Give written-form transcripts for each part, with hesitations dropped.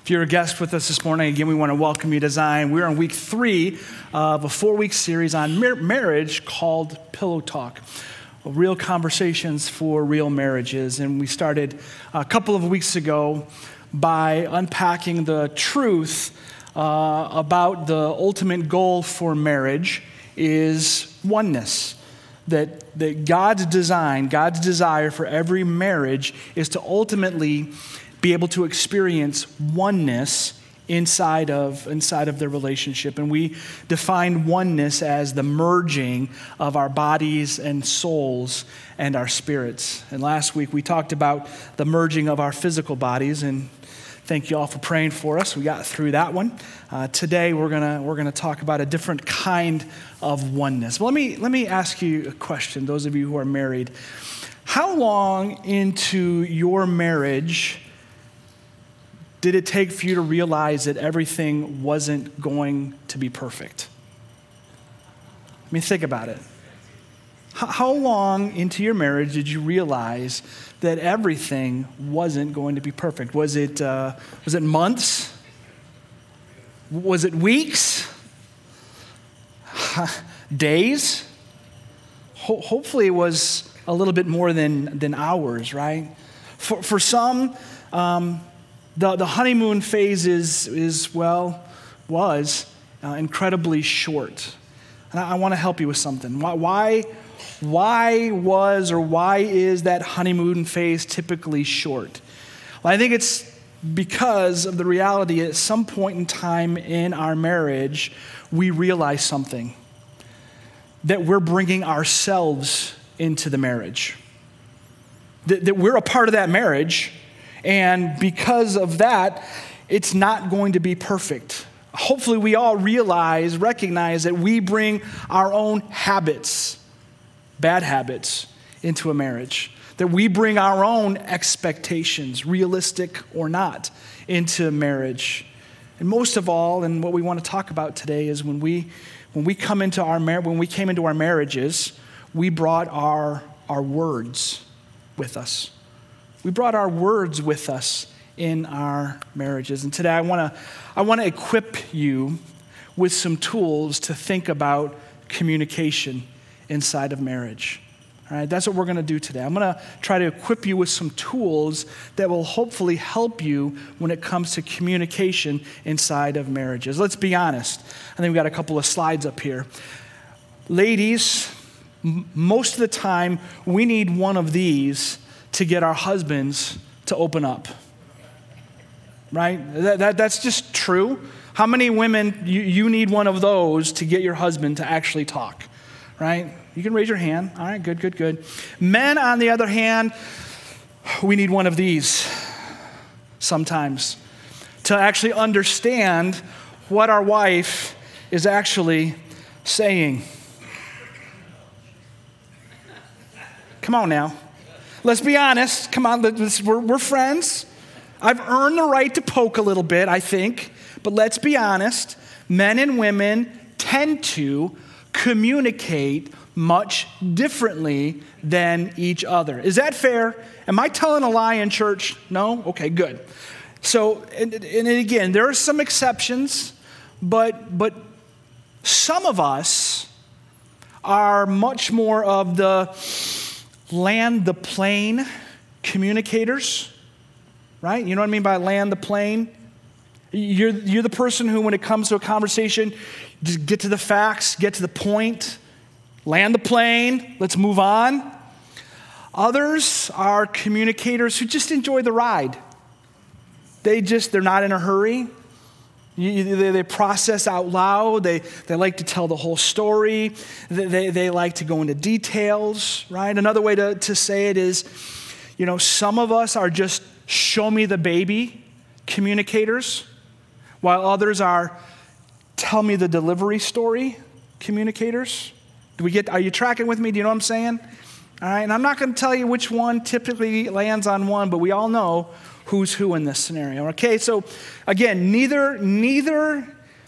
If you're a guest with us this morning, again, we want to welcome you to Zion. We're on week 3 of a 4-week series on marriage called Pillow Talk, real conversations for real marriages. And we started a couple of weeks ago by unpacking the truth about the ultimate goal for marriage is oneness. That God's design, God's desire for every marriage is to ultimately be able to experience oneness inside of their relationship. And we define oneness as the merging of our bodies and souls and our spirits. And last week we talked about the merging of our physical bodies, and thank you all for praying for us. We got through that one. Today we're gonna talk about a different kind of oneness. Well, let me ask you a question, those of you who are married. How long into your marriage did it take for you to realize that everything wasn't going to be perfect? I mean, think about it. How long into your marriage did you realize that everything wasn't going to be perfect? Was it months? Was it weeks? Days? Hopefully it was a little bit more than hours, right? For some, the honeymoon phase was incredibly short. And I want to help you with something. Why is that honeymoon phase typically short? Well, I think it's because of the reality at some point in time in our marriage, we realize something, that we're bringing ourselves into the marriage, that we're a part of that marriage, and because of that, it's not going to be perfect. Hopefully we all recognize that we bring our own habits, bad habits, into a marriage. That we bring our own expectations, realistic or not, into marriage. And most of all, and what we want to talk about today is when we came into our marriages, we brought our words with us. We brought our words with us in our marriages. And today I want to equip you with some tools to think about communication inside of marriage. All right, that's what we're going to do today. I'm going to try to equip you with some tools that will hopefully help you when it comes to communication inside of marriages. Let's be honest. I think we've got a couple of slides up here. Ladies, most of the time we need one of these to get our husbands to open up, right? That's just true. How many women, you need one of those to get your husband to actually talk, right? You can raise your hand. All right, good. Men, on the other hand, we need one of these sometimes to actually understand what our wife is actually saying. Come on now. Let's be honest. Come on, we're friends. I've earned the right to poke a little bit, I think. But let's be honest. Men and women tend to communicate much differently than each other. Is that fair? Am I telling a lie in church? No? Okay, good. So, and again, there are some exceptions, but some of us are much more of the land the plane communicators, right? You know what I mean by land the plane? You're the person who, when it comes to a conversation, just get to the facts, get to the point, land the plane, let's move on. Others are communicators who just enjoy the ride. They're not in a hurry. They process out loud. They like to tell the whole story. They like to go into details, right? Another way to say it is, some of us are just show me the baby communicators, while others are tell me the delivery story communicators. Are you tracking with me? Do you know what I'm saying? All right, and I'm not going to tell you which one typically lands on one, but we all know who's who in this scenario. Okay, so again, neither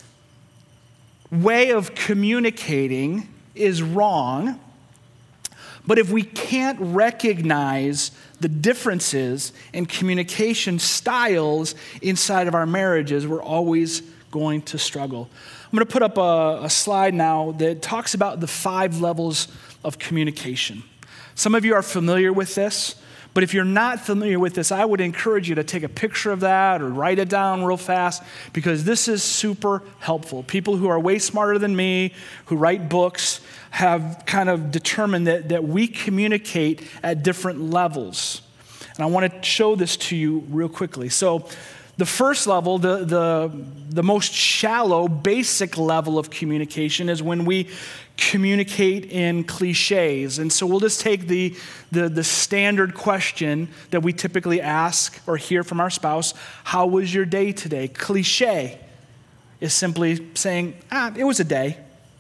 way of communicating is wrong, but if we can't recognize the differences in communication styles inside of our marriages, we're always going to struggle. I'm going to put up a slide now that talks about the 5 levels of communication. Some of you are familiar with this, but if you're not familiar with this, I would encourage you to take a picture of that or write it down real fast, because this is super helpful. People who are way smarter than me, who write books, have kind of determined that we communicate at different levels. And I want to show this to you real quickly. So the first level, the most shallow, basic level of communication is when we communicate in cliches. And so we'll just take the standard question that we typically ask or hear from our spouse: how was your day today? Cliche is simply saying, it was a day,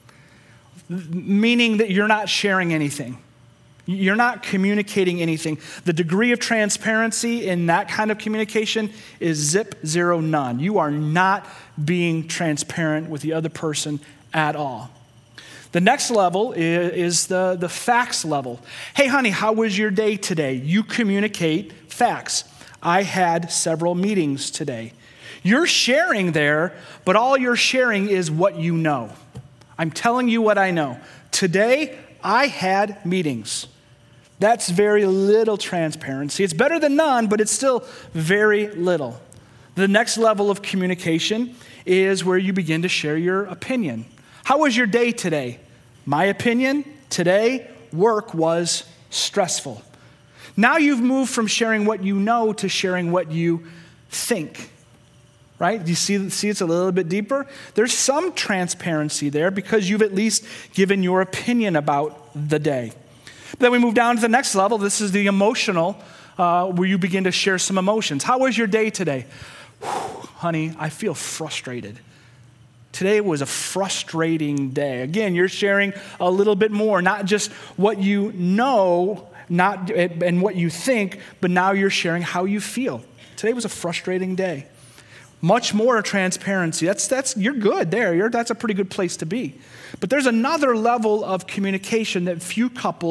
meaning that you're not sharing anything. You're not communicating anything. The degree of transparency in that kind of communication is zip, zero, none. You are not being transparent with the other person at all. The next level is the facts level. Hey, honey, how was your day today? You communicate facts. I had several meetings today. You're sharing there, but all you're sharing is what you know. I'm telling you what I know. Today, I had meetings. That's very little transparency. It's better than none, but it's still very little. The next level of communication is where you begin to share your opinion. How was your day today? My opinion, today, work was stressful. Now you've moved from sharing what you know to sharing what you think. Right? Do you see it's a little bit deeper? There's some transparency there because you've at least given your opinion about the day. But then we move down to the next level. This is the emotional, where you begin to share some emotions. How was your day today? Honey, I feel frustrated. Today was a frustrating day. Again, you're sharing a little bit more, not just what you know, and what you think, but now you're sharing how you feel. Today was a frustrating day. Much more transparency. That's you're good there. That's a pretty good place to be. But there's another level of communication that few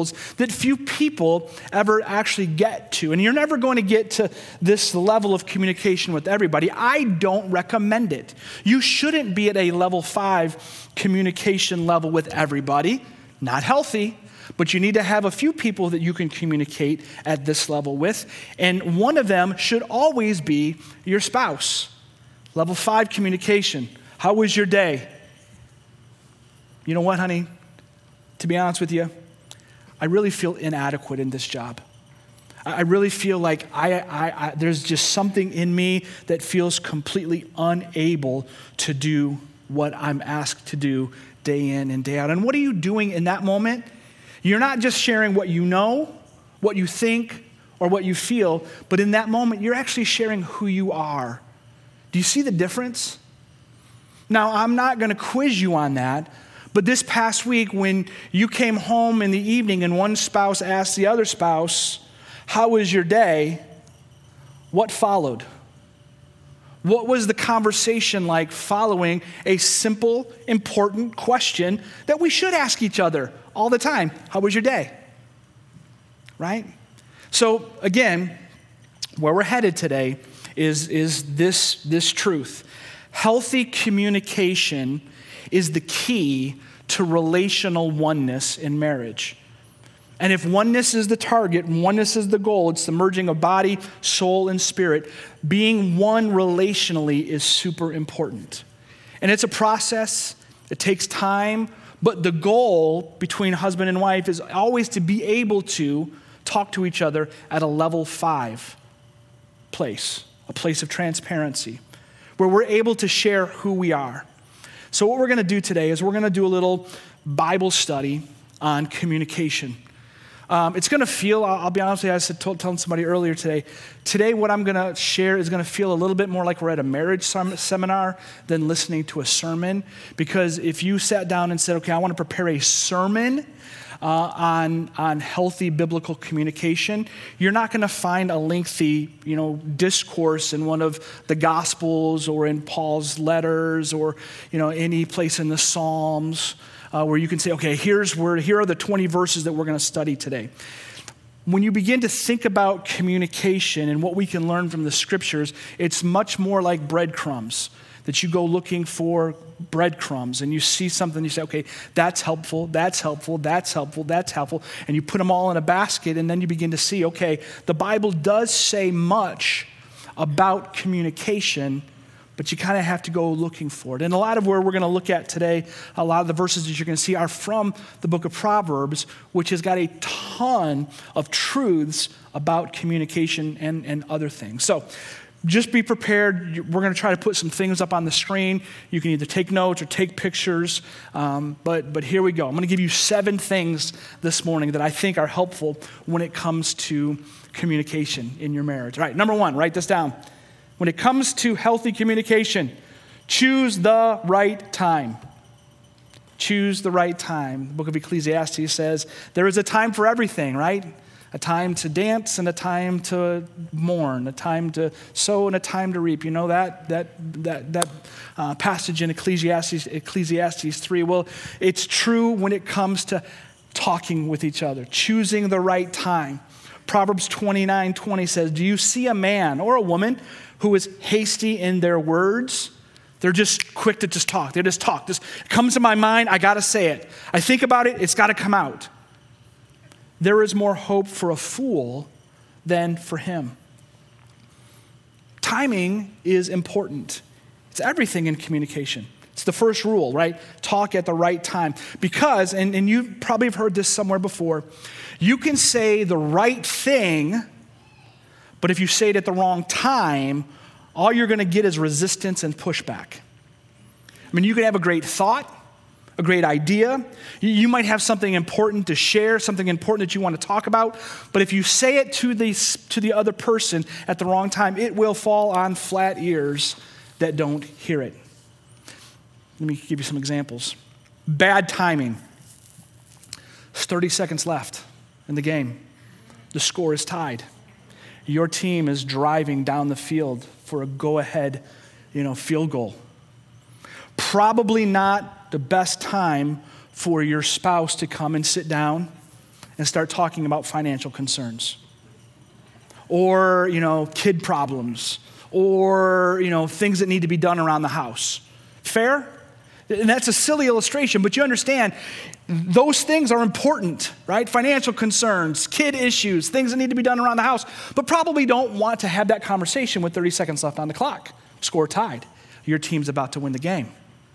people ever actually get to. And you're never going to get to this level of communication with everybody. I don't recommend it. You shouldn't be at a level 5 communication level with everybody. Not healthy. But you need to have a few people that you can communicate at this level with. And one of them should always be your spouse. Level 5 communication. How was your day? You know what, honey? To be honest with you, I really feel inadequate in this job. I really feel like there's just something in me that feels completely unable to do what I'm asked to do day in and day out. And what are you doing in that moment? You're not just sharing what you know, what you think, or what you feel, but in that moment, you're actually sharing who you are. Do you see the difference? Now, I'm not going to quiz you on that, but this past week when you came home in the evening and one spouse asked the other spouse, how was your day? What followed? What was the conversation like following a simple, important question that we should ask each other all the time? How was your day? Right? So again, where we're headed today is this truth. Healthy communication is the key to relational oneness in marriage. And if oneness is the target, oneness is the goal, it's the merging of body, soul, and spirit, being one relationally is super important. And it's a process, it takes time, but the goal between husband and wife is always to be able to talk to each other at a level 5 place, a place of transparency, where we're able to share who we are. So what we're going to do today is we're going to do a little Bible study on communication. It's going to feel, I'll be honest with you, I was telling somebody earlier today what I'm going to share is going to feel a little bit more like we're at a marriage seminar than listening to a sermon. Because if you sat down and said, okay, I want to prepare a sermon on healthy biblical communication, you're not going to find a lengthy, discourse in one of the Gospels or in Paul's letters or, any place in the Psalms where you can say, okay, here are the 20 verses that we're going to study today. when you begin to think about communication and what we can learn from the scriptures, it's much more like breadcrumbs, that you go looking for breadcrumbs and you see something, you say, okay, that's helpful, that's helpful, that's helpful, that's helpful, and you put them all in a basket, and then you begin to see, okay, the Bible does say much about communication, but you kind of have to go looking for it. And a lot of where we're going to look at today, a lot of the verses that you're going to see are from the book of Proverbs, which has got a ton of truths about communication and other things. So just be prepared. We're going to try to put some things up on the screen. You can either take notes or take pictures, but here we go. I'm going to give you 7 things this morning that I think are helpful when it comes to communication in your marriage. All right, number 1, write this down. When it comes to healthy communication, choose the right time. Choose the right time. The book of Ecclesiastes says there is a time for everything, right? A time to dance and a time to mourn, a time to sow and a time to reap. You know that passage in Ecclesiastes 3. Well, it's true when it comes to talking with each other, choosing the right time. Proverbs 29:20 says, do you see a man or a woman who is hasty in their words? They're just quick to just talk. They just talk. This comes to my mind, I got to say it. I think about it, it's got to come out. There is more hope for a fool than for him. Timing is important. It's everything in communication. It's the first rule, right? Talk at the right time. Because, and you probably have heard this somewhere before, you can say the right thing, but if you say it at the wrong time, all you're going to get is resistance and pushback. I mean, you can have a great thought, a great idea. You might have something important to share, something important that you want to talk about, but if you say it to the other person at the wrong time, it will fall on flat ears that don't hear it. Let me give you some examples. Bad timing. There's 30 seconds left in the game. The score is tied. Your team is driving down the field for a go-ahead, field goal. Probably not the best time for your spouse to come and sit down and start talking about financial concerns. Or, kid problems. Or, things that need to be done around the house. Fair? And that's a silly illustration, but you understand those things are important, right? Financial concerns, kid issues, things that need to be done around the house, but probably don't want to have that conversation with 30 seconds left on the clock. Score tied. Your team's about to win the game.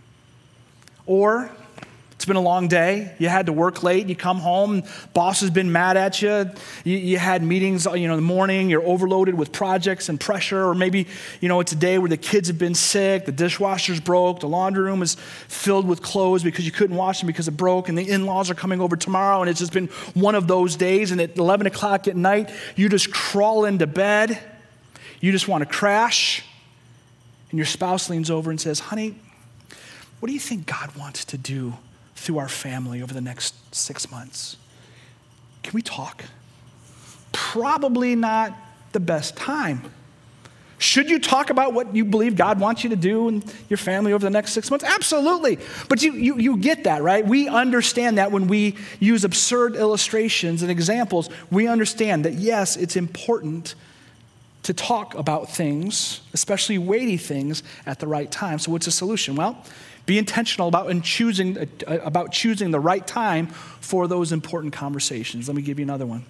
Or it's been a long day. You had to work late. You come home. Boss has been mad at you. You had meetings, in the morning. You're overloaded with projects and pressure. Or maybe, it's a day where the kids have been sick. The dishwasher's broke. The laundry room is filled with clothes because you couldn't wash them because it broke. And the in-laws are coming over tomorrow. And it's just been one of those days. And at 11 o'clock at night, you just crawl into bed. You just want to crash. And your spouse leans over and says, honey, what do you think God wants to do through our family over the next 6 months? Can we talk? Probably not the best time. Should you talk about what you believe God wants you to do in your family over the next 6 months? Absolutely. But you get that, right? We understand that when we use absurd illustrations and examples, we understand that, yes, it's important to talk about things, especially weighty things, at the right time. So what's the solution? Well, be intentional about choosing the right time for those important conversations. Let me give you another one.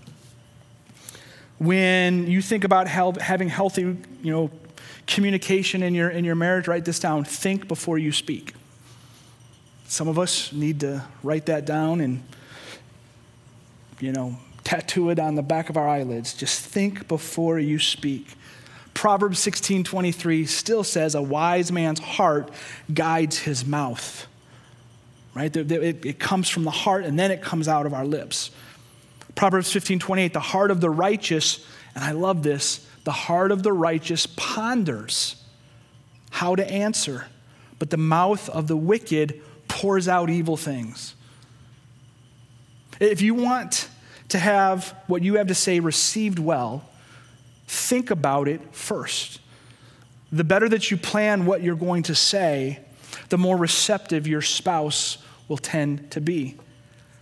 When you think about having healthy, communication in your marriage, write this down. Think before you speak. Some of us need to write that down and, tattoo it on the back of our eyelids. Just think before you speak. Proverbs 16:23 still says a wise man's heart guides his mouth, right? It comes from the heart and then it comes out of our lips. Proverbs 15:28, the heart of the righteous, and I love this, the heart of the righteous ponders how to answer, but the mouth of the wicked pours out evil things. If you want to have what you have to say received well, think about it first. The better that you plan what you're going to say, the more receptive your spouse will tend to be.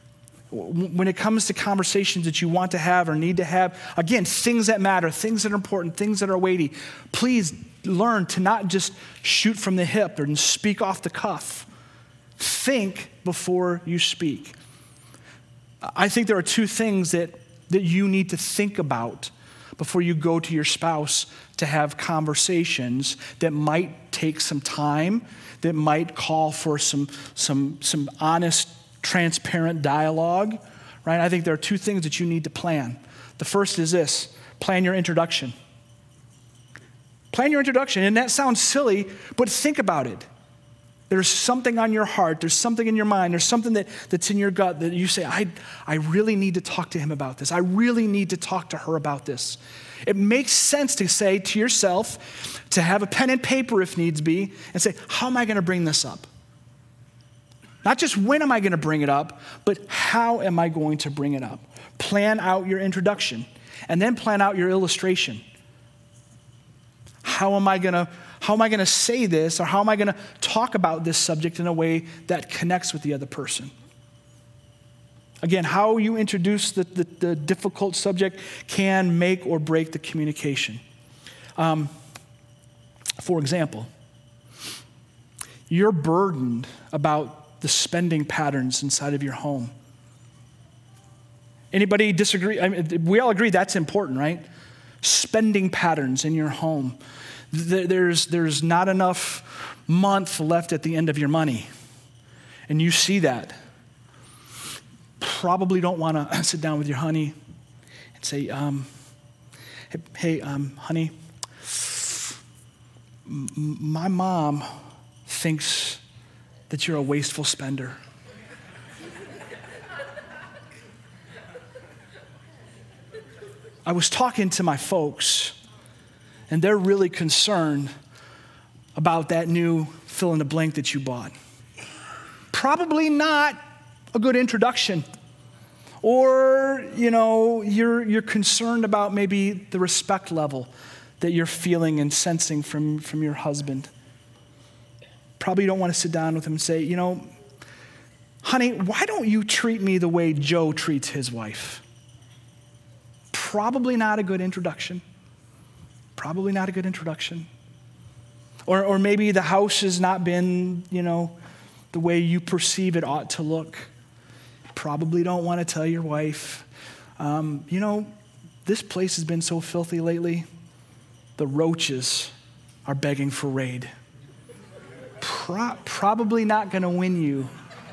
When it comes to conversations that you want to have or need to have, again, things that matter, things that are important, things that are weighty, please learn to not just shoot from the hip or speak off the cuff. Think before you speak. I think there are two things that you need to think about before you go to your spouse to have conversations that might take some time, that might call for some honest, transparent dialogue, right? I think there are two things that you need to plan. The first is this: plan your introduction. Plan your introduction, and that sounds silly, but think about it. There's something on your heart, there's something in your mind, there's something that's in your gut that you say, I really need to talk to him about this. I really need to talk to her about this. It makes sense to say to yourself, to have a pen and paper if needs be, and say, how am I going to bring this up? Not just when am I going to bring it up, but how am I going to bring it up? Plan out your introduction, and then plan out your illustration. How am I going to say this, or how am I going to talk about this subject in a way that connects with the other person? Again, how you introduce the difficult subject can make or break the communication. For example, you're burdened about the spending patterns inside of your home. Anybody disagree? I mean, we all agree that's important, right? Spending patterns in your home. There's not enough month left at the end of your money. And you see that. Probably don't want to sit down with your honey and say, hey, honey, my mom thinks that you're a wasteful spender. I was talking to my folks, and they're really concerned about that new fill in the blank that you bought. Probably not a good introduction. Or, you're concerned about maybe the respect level that you're feeling and sensing from your husband. Probably don't want to sit down with him and say, honey, why don't you treat me the way Joe treats his wife? Probably not a good introduction. Probably not a good introduction. Or maybe the house has not been, the way you perceive it ought to look. Probably don't want to tell your wife, this place has been so filthy lately, the roaches are begging for raid. Probably not going to win you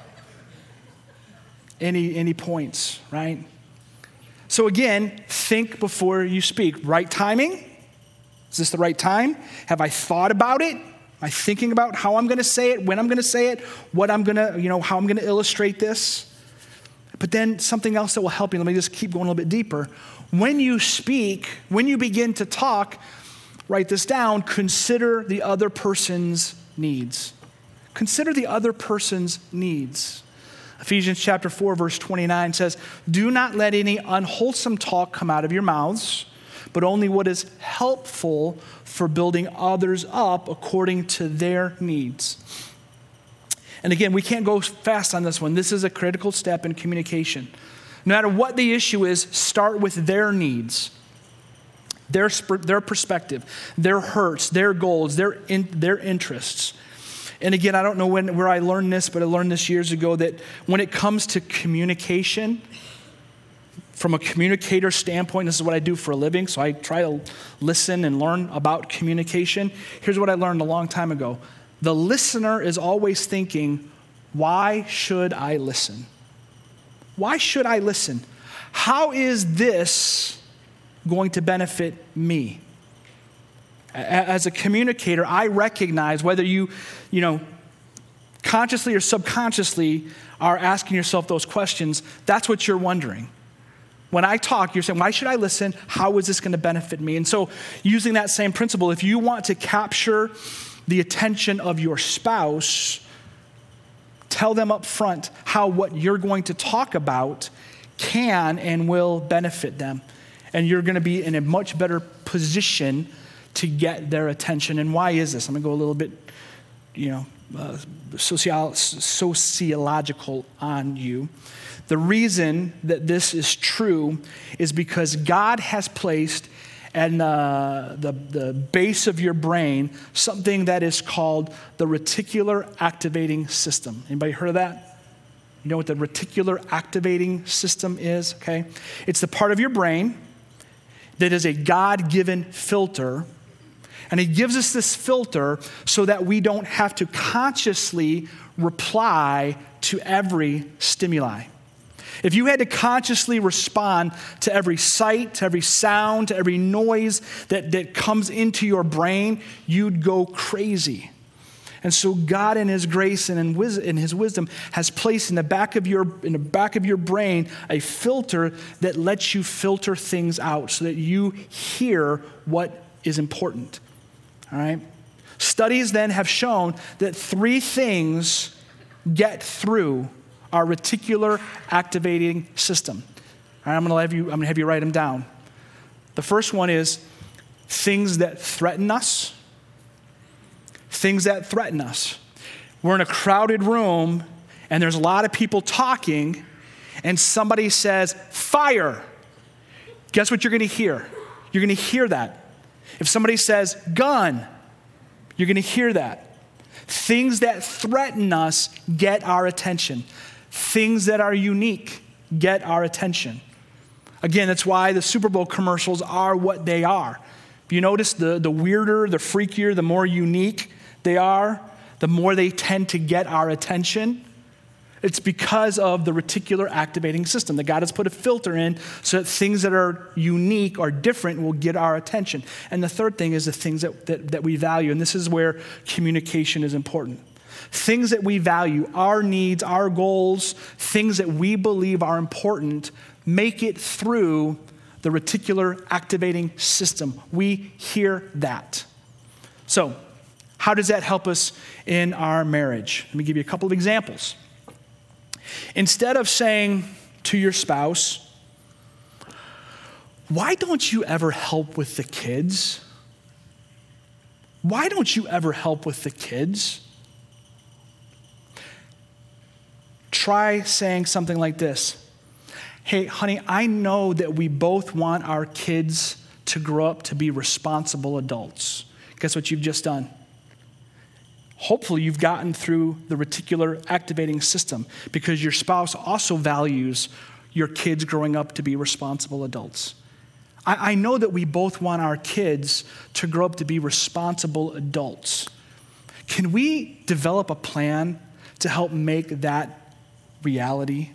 any points, right? So again, think before you speak. Right timing? Is this the right time? Have I thought about it? Am I thinking about how I'm going to say it, when I'm going to say it, what I'm going to, how I'm going to illustrate this? But then something else that will help you, let me just keep going a little bit deeper. When you speak, when you begin to talk, write this down, consider the other person's needs. Consider the other person's needs. Ephesians chapter 4, verse 29 says, do not let any unwholesome talk come out of your mouths, but only what is helpful for building others up according to their needs. And again, we can't go fast on this one. This is a critical step in communication. No matter what the issue is, start with their needs, their perspective, their hurts, their goals, their interests. And again, I don't know where I learned this, but I learned this years ago that when it comes to communication, from a communicator standpoint, this is what I do for a living, so I try to listen and learn about communication. Here's what I learned a long time ago. The listener is always thinking, why should I listen? Why should I listen? How is this going to benefit me? As a communicator, I recognize whether you consciously or subconsciously are asking yourself those questions, that's what you're wondering. When I talk, you're saying, why should I listen? How is this going to benefit me? And so using that same principle, if you want to capture the attention of your spouse, tell them up front how what you're going to talk about can and will benefit them. And you're going to be in a much better position to get their attention. And why is this? I'm going to go a little bit sociological on you. The reason that this is true is because God has placed at the base of your brain something that is called the reticular activating system. Anybody heard of that? You know what the reticular activating system is? Okay, it's the part of your brain that is a God-given filter. And he gives us this filter so that we don't have to consciously reply to every stimuli. If you had to consciously respond to every sight, to every sound, to every noise that comes into your brain, you'd go crazy. And so God in his grace and in his wisdom has placed in the back of your brain a filter that lets you filter things out so that you hear what is important. All right? Studies then have shown that 3 things get through our reticular activating system. All right, I'm going to have you write them down. The first one is things that threaten us. Things that threaten us. We're in a crowded room and there's a lot of people talking and somebody says, fire. Guess what you're going to hear? You're going to hear that. If somebody says gun, you're going to hear that. Things that threaten us get our attention. Things that are unique get our attention. Again, that's why the Super Bowl commercials are what they are. If you notice, the weirder, the freakier, the more unique they are, the more they tend to get our attention. It's because of the reticular activating system that God has put a filter in so that things that are unique or different will get our attention. And the third thing is the things that we value. And this is where communication is important. Things that we value, our needs, our goals, things that we believe are important, make it through the reticular activating system. We hear that. So, how does that help us in our marriage? Let me give you a couple of examples. Instead of saying to your spouse, why don't you ever help with the kids? Why don't you ever help with the kids? Try saying something like this. Hey, honey, I know that we both want our kids to grow up to be responsible adults. Guess what you've just done? Hopefully you've gotten through the reticular activating system because your spouse also values your kids growing up to be responsible adults. I know that we both want our kids to grow up to be responsible adults. Can we develop a plan to help make that reality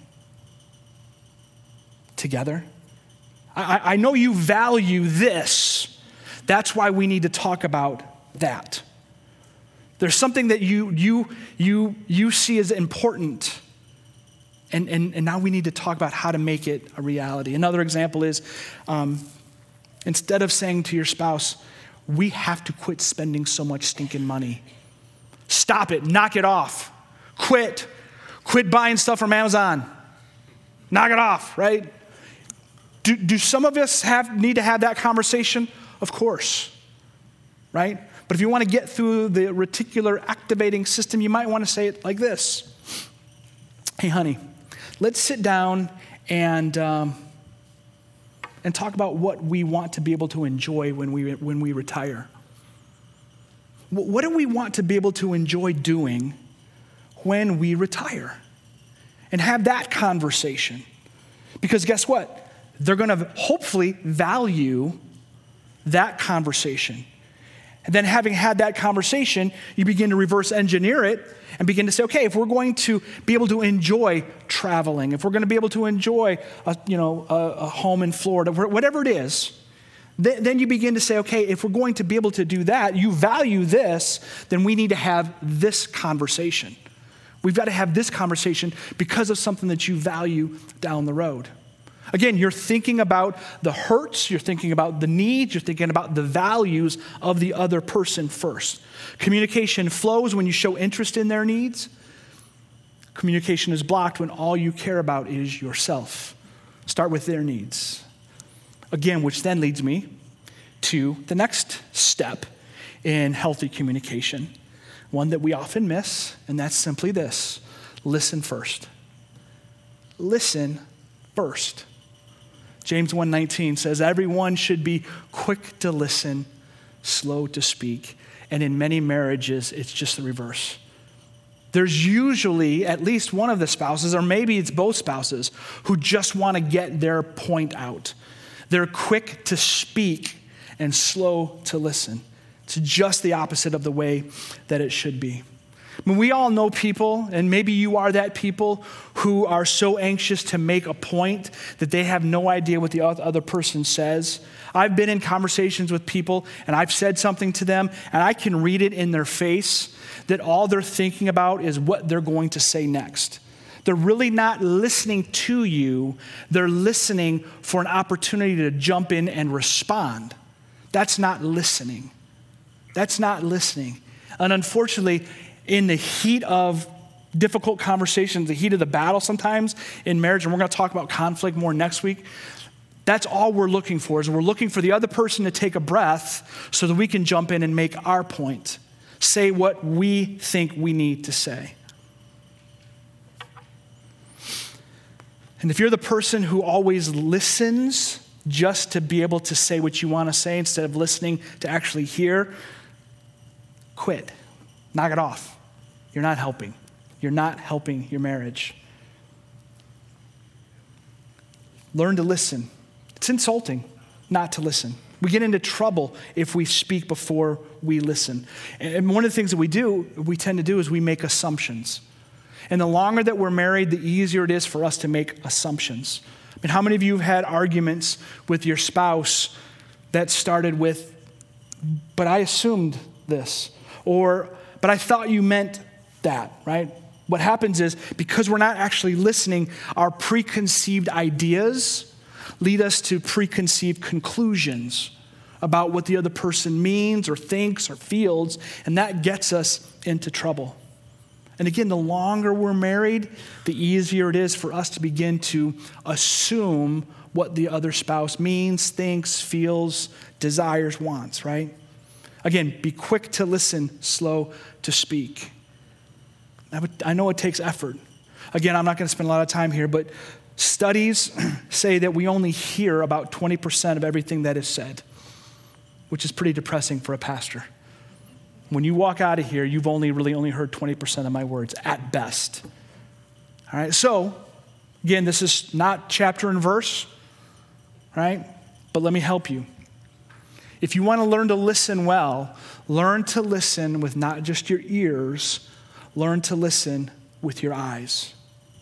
together? I know you value this. That's why we need to talk about that. There's something that you see as important, and now we need to talk about how to make it a reality. Another example is, instead of saying to your spouse, we have to quit spending so much stinking money. Stop it, knock it off, quit buying stuff from Amazon, knock it off, right? Do some of us need to have that conversation? Of course, right? But if you want to get through the reticular activating system, you might want to say it like this. Hey, honey, let's sit down and talk about what we want to be able to enjoy when we retire. What do we want to be able to enjoy doing when we retire? And have that conversation. Because guess what? They're going to hopefully value that conversation. And then having had that conversation, you begin to reverse engineer it and begin to say, okay, if we're going to be able to enjoy traveling, if we're going to be able to enjoy a home in Florida, whatever it is, then you begin to say, okay, if we're going to be able to do that, you value this, then we need to have this conversation. We've got to have this conversation because of something that you value down the road. Again, you're thinking about the hurts, you're thinking about the needs, you're thinking about the values of the other person first. Communication flows when you show interest in their needs. Communication is blocked when all you care about is yourself. Start with their needs. Again, which then leads me to the next step in healthy communication, one that we often miss, and that's simply this: listen first. Listen first. James 1:19 says, everyone should be quick to listen, slow to speak. And in many marriages, it's just the reverse. There's usually at least one of the spouses, or maybe it's both spouses, who just want to get their point out. They're quick to speak and slow to listen. It's just the opposite of the way that it should be. I mean, we all know people, and maybe you are that people, who are so anxious to make a point that they have no idea what the other person says. I've been in conversations with people, and I've said something to them, and I can read it in their face that all they're thinking about is what they're going to say next. They're really not listening to you. They're listening for an opportunity to jump in and respond. That's not listening. That's not listening. And unfortunately, in the heat of difficult conversations, the heat of the battle sometimes in marriage, and we're going to talk about conflict more next week, that's all we're looking for, is we're looking for the other person to take a breath so that we can jump in and make our point, say what we think we need to say. And if you're the person who always listens just to be able to say what you want to say instead of listening to actually hear, quit. Knock it off. You're not helping. You're not helping your marriage. Learn to listen. It's insulting not to listen. We get into trouble if we speak before we listen. And one of the things that we tend to do is we make assumptions. And the longer that we're married, the easier it is for us to make assumptions. I mean, how many of you have had arguments with your spouse that started with, but I assumed this, or, but I thought you meant that, right? What happens is, because we're not actually listening, our preconceived ideas lead us to preconceived conclusions about what the other person means or thinks or feels, and that gets us into trouble. And again, the longer we're married, the easier it is for us to begin to assume what the other spouse means, thinks, feels, desires, wants, right? Again, be quick to listen, slow to speak. I know it takes effort. Again, I'm not going to spend a lot of time here, but studies say that we only hear about 20% of everything that is said, which is pretty depressing for a pastor. When you walk out of here, you've only heard 20% of my words at best. All right, so again, this is not chapter and verse, right? But let me help you. If you want to learn to listen well, learn to listen with not just your ears, learn to listen with your eyes.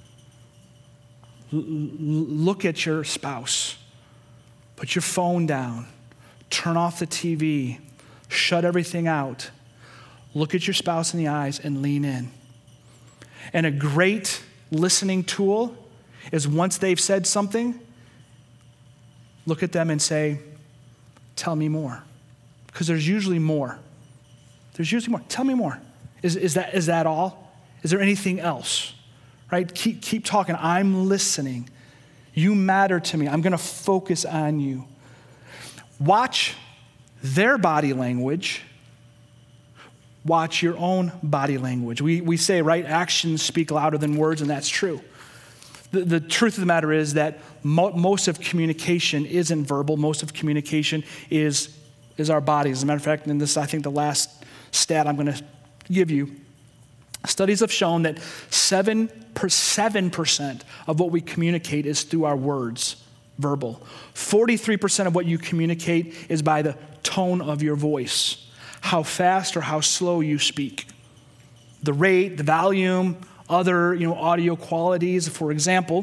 Look at your spouse. Put your phone down. Turn off the TV. Shut everything out. Look at your spouse in the eyes and lean in. And a great listening tool is, once they've said something, look at them and say, tell me more. Because there's usually more. There's usually more. Tell me more. Is that all? Is there anything else? Right? Keep talking. I'm listening. You matter to me. I'm going to focus on you. Watch their body language. Watch your own body language. We say, right, actions speak louder than words, and that's true. The truth of the matter is that most of communication isn't verbal. Most of communication is our bodies. As a matter of fact, and this is, I think, the last stat I'm going to give you. Studies have shown that 7% of what we communicate is through our words, verbal. 43% of what you communicate is by the tone of your voice, how fast or how slow you speak, the rate, the volume, other audio qualities. For example,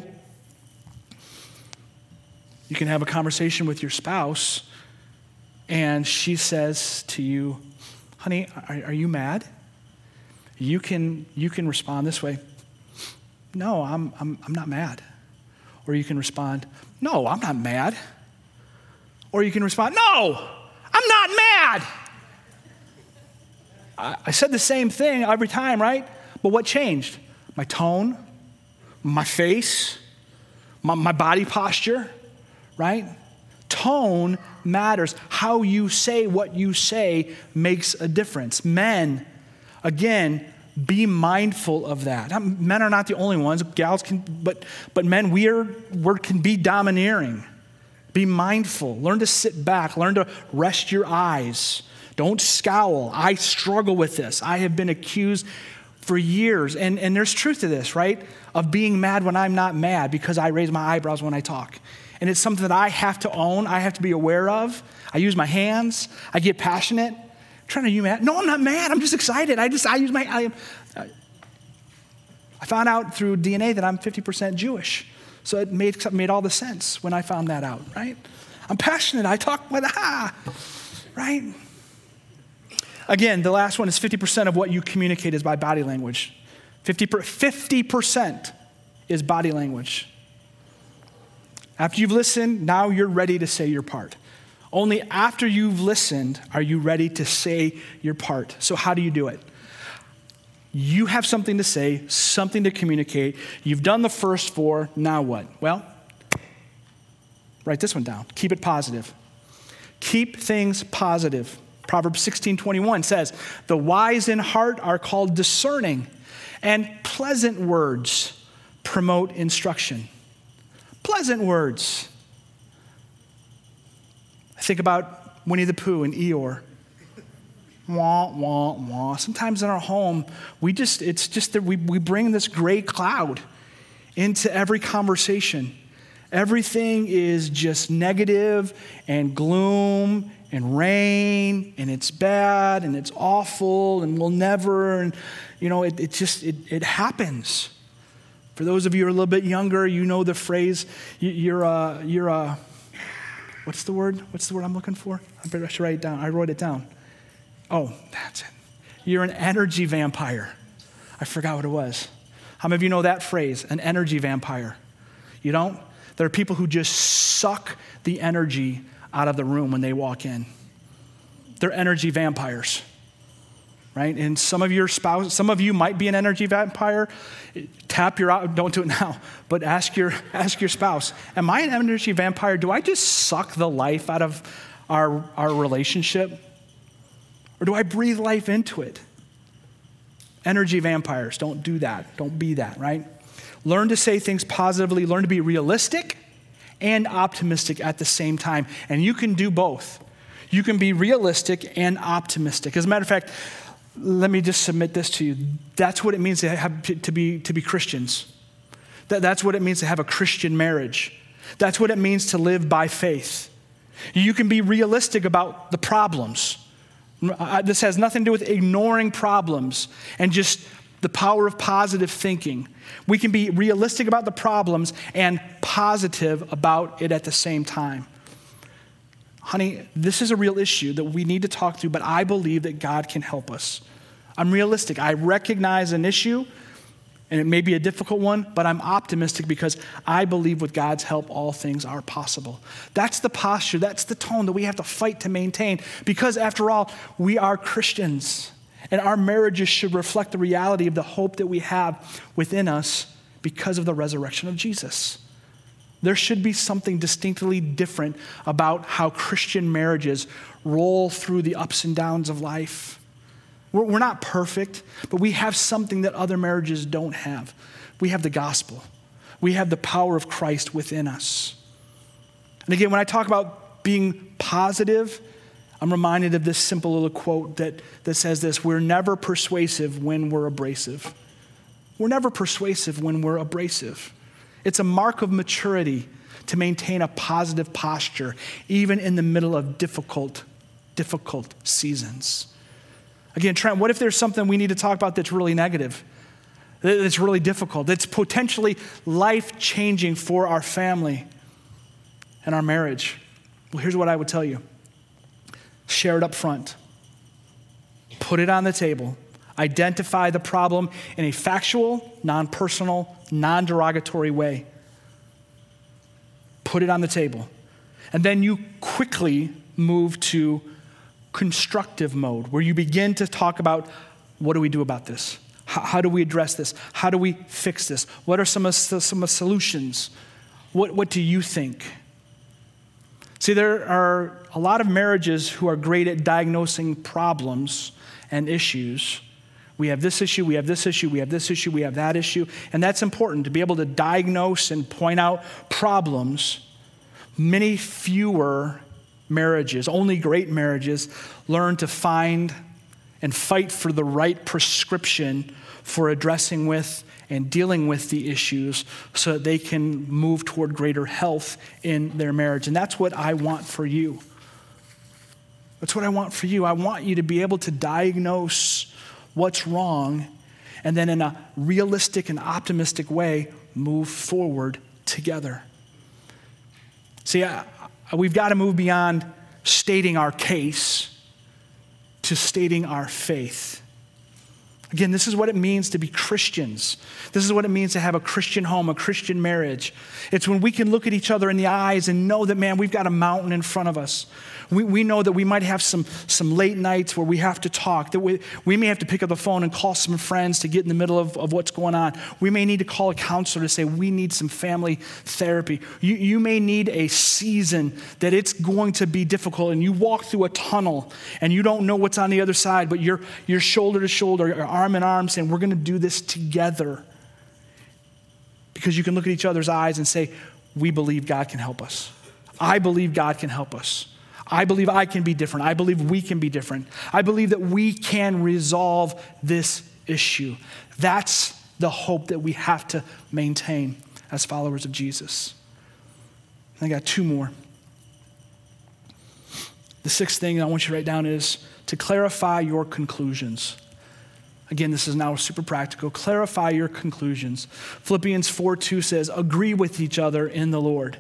you can have a conversation with your spouse, and she says to you, "Honey, are you mad?" You can respond this way, "No, I'm not mad." Or you can respond, "No, I'm not mad." Or you can respond, "No, I'm not mad." I said the same thing every time, right? But what changed? My tone, my face, my body posture, right? Tone matters. How you say what you say makes a difference. Men, Again, be mindful of that. Men are not the only ones. Gals can, but men, we can be domineering. Be mindful. Learn to sit back. Learn to rest your eyes. Don't scowl. I struggle with this. I have been accused for years. And there's truth to this, right? Of being mad when I'm not mad because I raise my eyebrows when I talk. And it's something that I have to own. I have to be aware of. I use my hands. I get passionate. Trying to you mad? No, I'm not mad. I'm just excited. I use my. I found out through DNA that I'm 50% Jewish, so it made all the sense when I found that out. Right? I'm passionate. I talk with right. Again, the last one is 50% of what you communicate is by body language. 50% is body language. After you've listened, now you're ready to say your part. Only after you've listened are you ready to say your part. So how do you do it? You have something to say, something to communicate. You've done the first four, now what? Well, write this one down. Keep it positive. Keep things positive. Proverbs 16:21 says, the wise in heart are called discerning, and pleasant words promote instruction. Pleasant words. Think about Winnie the Pooh and Eeyore. Wah, wah, wah. Sometimes in our home, it's just that we bring this gray cloud into every conversation. Everything is just negative and gloom and rain, and it's bad and it's awful and we'll never, and it happens. For those of you who are a little bit younger, you know the phrase, you're a what's the word? What's the word I'm looking for? I should write it down. I wrote it down. Oh, that's it. You're an energy vampire. I forgot what it was. How many of you know that phrase, an energy vampire? You don't? There are people who just suck the energy out of the room when they walk in. They're energy vampires, right? And some of you might be an energy vampire. Don't do it now, but ask your spouse, am I an energy vampire? Do I just suck the life out of our relationship? Or do I breathe life into it? Energy vampires, don't do that. Don't be that, right? Learn to say things positively. Learn to be realistic and optimistic at the same time. And you can do both. You can be realistic and optimistic. As a matter of fact, let me just submit this to you. That's what it means to be Christians. That's what it means to have a Christian marriage. That's what it means to live by faith. You can be realistic about the problems. This has nothing to do with ignoring problems and just the power of positive thinking. We can be realistic about the problems and positive about it at the same time. Honey, this is a real issue that we need to talk through, but I believe that God can help us. I'm realistic. I recognize an issue, and it may be a difficult one, but I'm optimistic because I believe with God's help, all things are possible. That's the posture, that's the tone that we have to fight to maintain, because after all, we are Christians, and our marriages should reflect the reality of the hope that we have within us because of the resurrection of Jesus. There should be something distinctly different about how Christian marriages roll through the ups and downs of life. We're not perfect, but we have something that other marriages don't have. We have the gospel. We have the power of Christ within us. And again, when I talk about being positive, I'm reminded of this simple little quote that says this: we're never persuasive when we're abrasive. We're never persuasive when we're abrasive. It's a mark of maturity to maintain a positive posture, even in the middle of difficult seasons. Again, Trent, what if there's something we need to talk about that's really negative, that's really difficult, that's potentially life-changing for our family and our marriage? Well, here's what I would tell you. Share it up front. Put it on the table. Identify the problem in a factual, non-personal, non-derogatory way. Put it on the table. And then you quickly move to constructive mode, where you begin to talk about, what do we do about this? How do we address this? How do we fix this? What are some solutions? What do you think? See, there are a lot of marriages who are great at diagnosing problems and issues, We have this issue, we have this issue, we have this issue, we have that issue. And that's important to be able to diagnose and point out problems. Many fewer marriages, only great marriages, learn to find and fight for the right prescription for addressing with and dealing with the issues so that they can move toward greater health in their marriage. And that's what I want for you. That's what I want for you. I want you to be able to diagnose what's wrong and then in a realistic and optimistic way, move forward together. See, we've got to move beyond stating our case to stating our faith. Again, this is what it means to be Christians. This is what it means to have a Christian home, a Christian marriage. It's when we can look at each other in the eyes and know that, man, we've got a mountain in front of us. We know that we might have some late nights where we have to talk, that we may have to pick up the phone and call some friends to get in the middle of what's going on. We may need to call a counselor to say we need some family therapy. You may need a season that it's going to be difficult and you walk through a tunnel and you don't know what's on the other side, but you're shoulder to shoulder, you're arm in arm saying we're going to do this together. Because you can look at each other's eyes and say, we believe God can help us. I believe God can help us. I believe I can be different. I believe we can be different. I believe that we can resolve this issue. That's the hope that we have to maintain as followers of Jesus. I got two more. The sixth thing I want you to write down is to clarify your conclusions. Again, this is now super practical. Clarify your conclusions. Philippians 4:2 says, agree with each other in the Lord.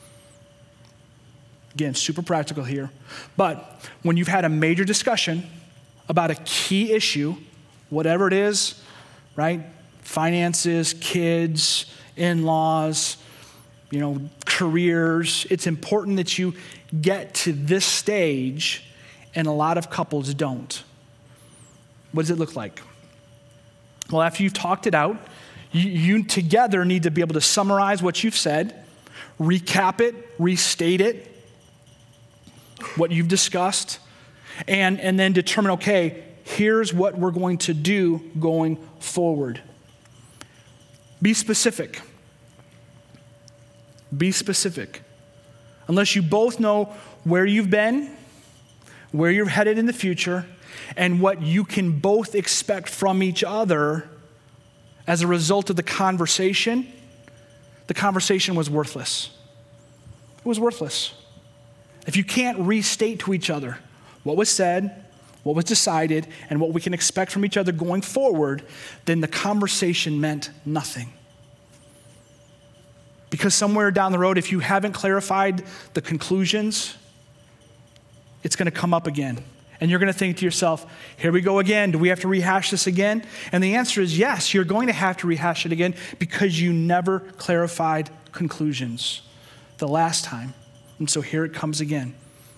Again, super practical here. But when you've had a major discussion about a key issue, whatever it is, right? Finances, kids, in-laws, careers, it's important that you get to this stage, and a lot of couples don't. What does it look like? Well, after you've talked it out, you together need to be able to summarize what you've said, recap it, restate it, what you've discussed, and then determine, okay, here's what we're going to do going forward. Be specific. Be specific. Unless you both know where you've been, where you're headed in the future, and what you can both expect from each other as a result of the conversation was worthless. It was worthless. If you can't restate to each other what was said, what was decided, and what we can expect from each other going forward, then the conversation meant nothing. Because somewhere down the road, if you haven't clarified the conclusions, it's going to come up again. And you're going to think to yourself, here we go again. Do we have to rehash this again? And the answer is yes, you're going to have to rehash it again because you never clarified conclusions the last time. And so here it comes again.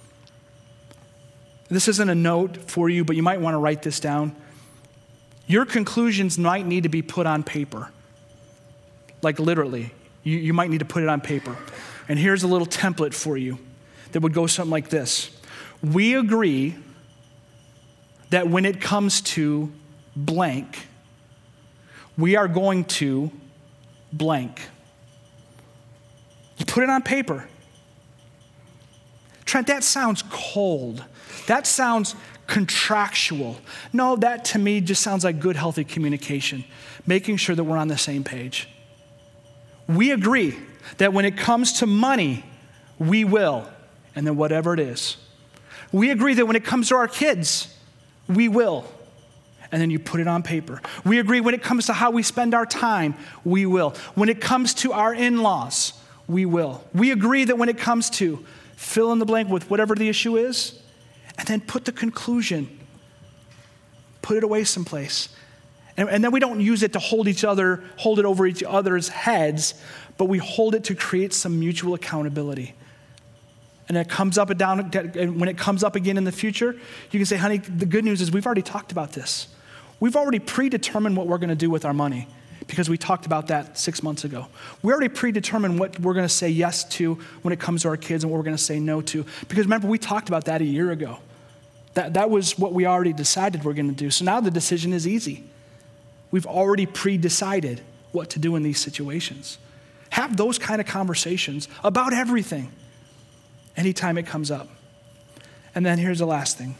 This isn't a note for you, but you might want to write this down. Your conclusions might need to be put on paper. Like literally, you might need to put it on paper. And here's a little template for you that would go something like this. We agree that when it comes to blank, we are going to blank. You put it on paper. Trent, that sounds cold. That sounds contractual. No, that to me just sounds like good, healthy communication, making sure that we're on the same page. We agree that when it comes to money, we will, and then whatever it is. We agree that when it comes to our kids, we will, and then you put it on paper. We agree when it comes to how we spend our time, we will. When it comes to our in-laws, we will. We agree that when it comes to fill in the blank with whatever the issue is, and then put the conclusion, put it away someplace. And then we don't use it to hold it over each other's heads, but we hold it to create some mutual accountability. And it comes up and down, and when it comes up again in the future, you can say, honey, the good news is we've already talked about this. We've already predetermined what we're going to do with our money because we talked about that 6 months ago. We already predetermined what we're going to say yes to when it comes to our kids and what we're going to say no to. Because remember, we talked about that a year ago. That was what we already decided we're going to do. So now the decision is easy. We've already pre-decided what to do in these situations. Have those kind of conversations about everything anytime it comes up. And then here's the last thing.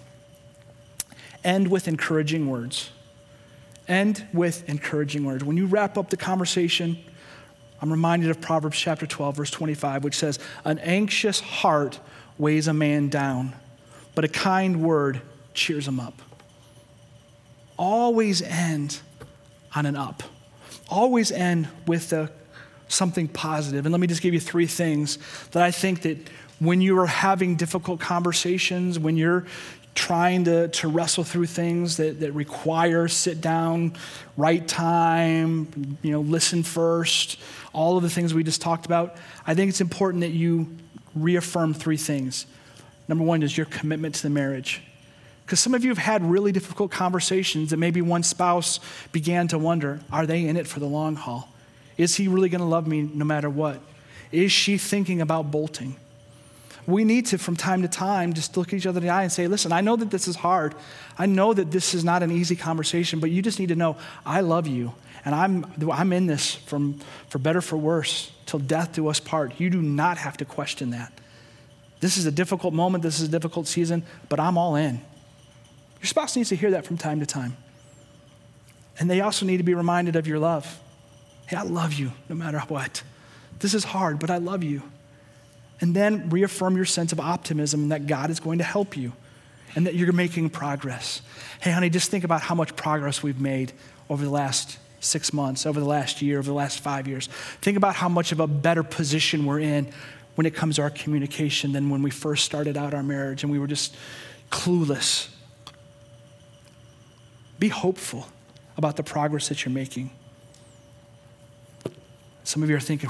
End with encouraging words. End with encouraging words. When you wrap up the conversation, I'm reminded of Proverbs chapter 12, verse 25, which says, an anxious heart weighs a man down, but a kind word cheers him up. Always end on an up. Always end with something positive. And let me just give you 3 things that I think that when you are having difficult conversations, when you're trying to wrestle through things that require sit down, right time, listen first, all of the things we just talked about, I think it's important that you reaffirm 3 things. Number 1 is your commitment to the marriage. Because some of you have had really difficult conversations that maybe one spouse began to wonder, are they in it for the long haul? Is he really going to love me no matter what? Is she thinking about bolting? We need to, from time to time, just look at each other in the eye and say, listen, I know that this is hard. I know that this is not an easy conversation, but you just need to know I love you. And I'm in this for better, for worse, till death do us part. You do not have to question that. This is a difficult moment. This is a difficult season, but I'm all in. Your spouse needs to hear that from time to time. And they also need to be reminded of your love. Hey, I love you no matter what. This is hard, but I love you. And then reaffirm your sense of optimism that God is going to help you and that you're making progress. Hey, honey, just think about how much progress we've made over the last 6 months, over the last year, over the last 5 years. Think about how much of a better position we're in when it comes to our communication than when we first started out our marriage and we were just clueless. Be hopeful about the progress that you're making. Some of you are thinking,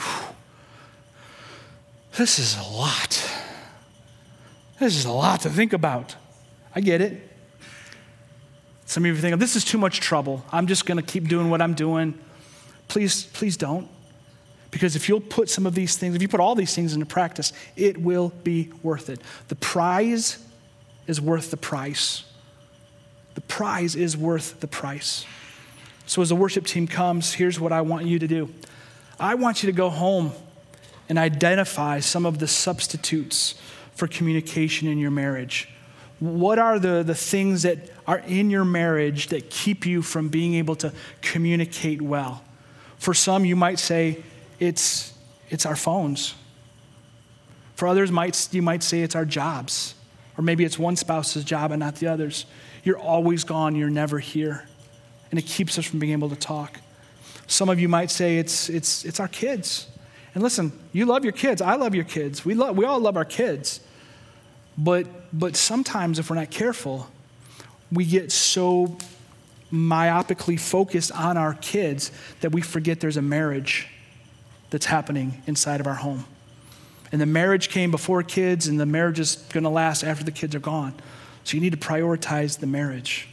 this is a lot. This is a lot to think about. I get it. Some of you are thinking, this is too much trouble. I'm just going to keep doing what I'm doing. Please don't. Because if you'll put some of these things, if you put all these things into practice, it will be worth it. The prize is worth the price. The prize is worth the price. So as the worship team comes, here's what I want you to do. I want you to go home and identify some of the substitutes for communication in your marriage. What are the things that are in your marriage that keep you from being able to communicate well? For some, you might say it's our phones. For others, you might say it's our jobs. Or maybe it's one spouse's job and not the other's. You're always gone, you're never here. And it keeps us from being able to talk. Some of you might say it's our kids. And listen, you love your kids. I love your kids. We all love our kids. But sometimes if we're not careful, we get so myopically focused on our kids that we forget there's a marriage that's happening inside of our home. And the marriage came before kids, and the marriage is going to last after the kids are gone. So you need to prioritize the marriage.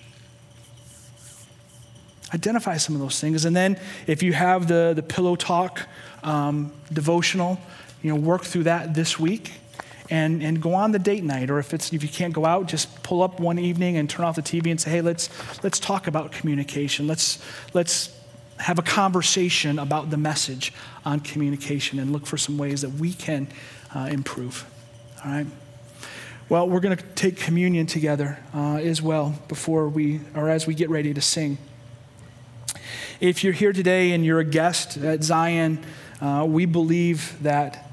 Identify some of those things. And then if you have the Pillow Talk devotional, work through that this week and go on the date night. Or if you can't go out, just pull up one evening and turn off the TV and say, hey, let's talk about communication. Let's have a conversation about the message on communication and look for some ways that we can improve. All right? Well, we're going to take communion together as well as we get ready to sing. If you're here today and you're a guest at Zion, we believe that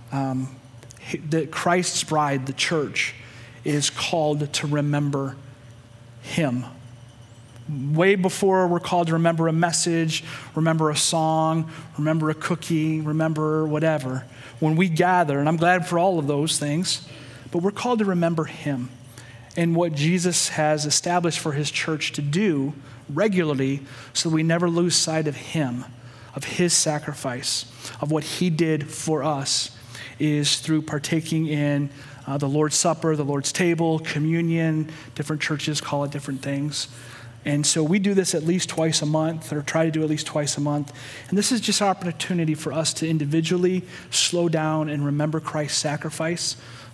Christ's bride, the church, is called to remember him. Way before we're called to remember a message, remember a song, remember a cookie, remember whatever. When we gather, and I'm glad for all of those things, but we're called to remember him and what Jesus has established for his church to do regularly so we never lose sight of him, of his sacrifice, of what he did for us, is through partaking in the Lord's Supper, the Lord's table, communion. Different churches call it different things. And so we do this at least twice a month, or try to do at least twice a month. And this is just an opportunity for us to individually slow down and remember Christ's sacrifice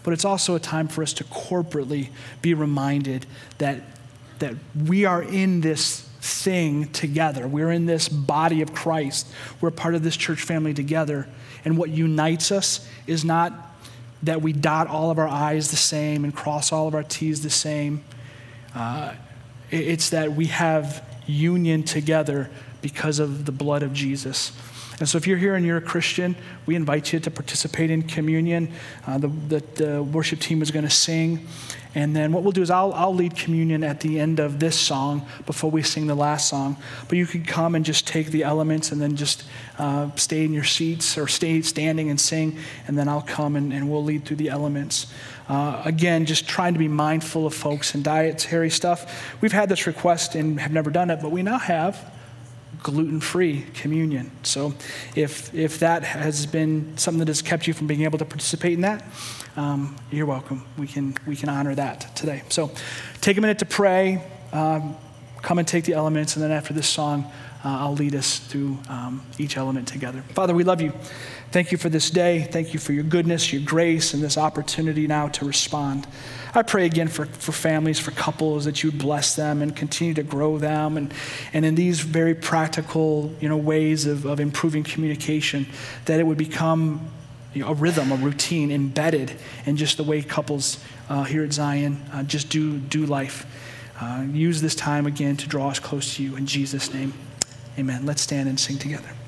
but it's also a time for us to corporately be reminded that we are in this thing together. We're in this body of Christ. We're part of this church family together. And what unites us is not that we dot all of our I's the same and cross all of our T's the same. It's that we have union together because of the blood of Jesus. And so if you're here and you're a Christian, we invite you to participate in communion. The worship team is going to sing. And then what we'll do is I'll lead communion at the end of this song before we sing the last song. But you can come and just take the elements and then just stay in your seats or stay standing and sing. And then I'll come and we'll lead through the elements. Again, just trying to be mindful of folks and dietary stuff. We've had this request and have never done it, but we now have gluten-free communion. So if that has been something that has kept you from being able to participate in that, you're welcome. We can honor that today. So take a minute to pray, come and take the elements, and then after this song, I'll lead us through each element together. Father, we love you. Thank you for this day. Thank you for your goodness, your grace, and this opportunity now to respond. I pray again for families, for couples, that you would bless them and continue to grow them. And in these very practical, ways of improving communication, that it would become a rhythm, a routine embedded in just the way couples here at Zion just do life. Use this time again to draw us close to you. In Jesus' name, amen. Let's stand and sing together.